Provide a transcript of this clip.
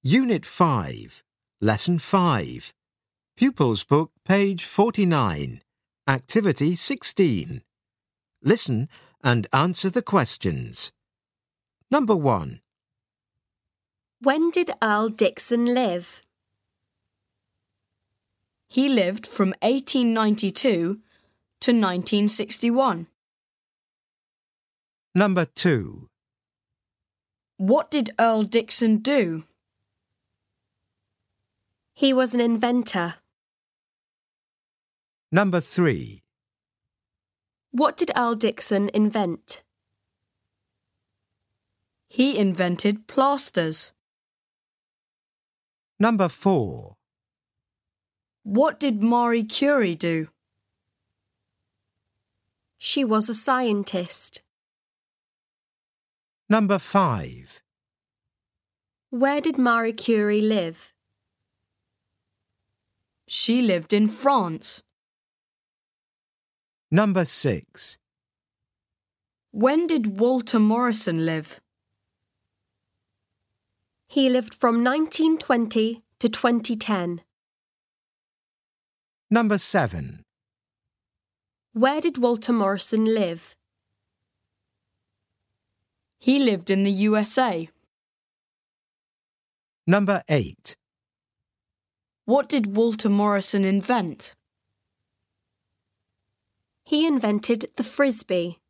Unit 5, Lesson 5. Pupils Book, page 49. Activity 16. Listen and answer the questions. Number 1. When did Earl Dixon live? He lived from 1892 to 1961. Number 2. What did Earl Dixon do? He was an inventor. Number 3. What did Earl Dixon invent? He invented plasters. Number 4. What did Marie Curie do? She was a scientist. Number 5. Where did Marie Curie live? She lived in France. Number 6. When did Walter Morrison live? He lived from 1920 to 2010. Number 7. Where did Walter Morrison live? He lived in the USA. Number 8. What did Walter Morrison invent? He invented the Frisbee.